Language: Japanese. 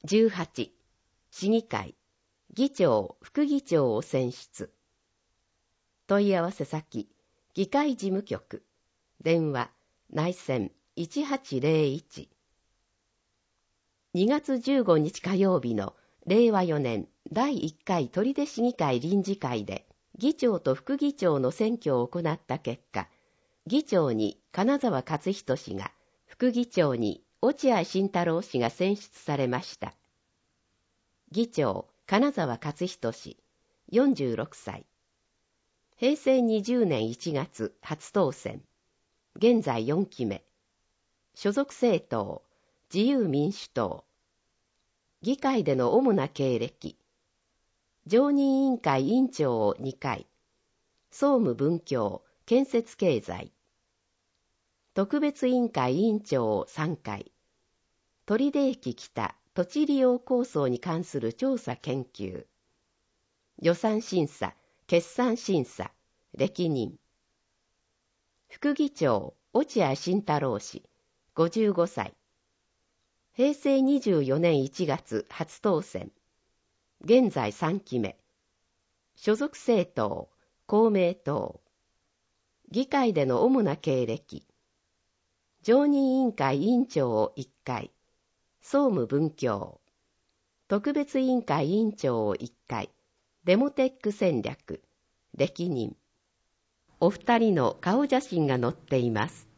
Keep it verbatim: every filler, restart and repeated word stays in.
じゅうはち、市議会、議長、副議長を選出。問い合わせ先、議会事務局、電話、内線いちはちゼロいち。にがつじゅうごにち火曜日のれいわよねんだいいっかい取手市議会臨時会で、議長と副議長の選挙を行った結果、議長に金沢勝人氏が、副議長に落合慎太郎氏が選出されました。議長、金沢勝人氏、よんじゅうろくさい。へいせいにじゅうねんいちがつ初当選。現在よんきめ。所属政党、自由民主党。議会での主な経歴。常任委員会委員長をにかい。総務文教、建設経済。特別委員会委員長をさんかい。取手駅北土地利用構想に関する調査研究。予算審査、決算審査、歴任。副議長、落合慎太郎氏、ごじゅうごさい。へいせいにじゅうよねんいちがつ初当選。現在さんきめ。所属政党、公明党。議会での主な経歴。常任委員会委員長をいっかい。総務文教。特別委員会委員長をいっかい。デモテック戦略。歴任。お二人の顔写真が載っています。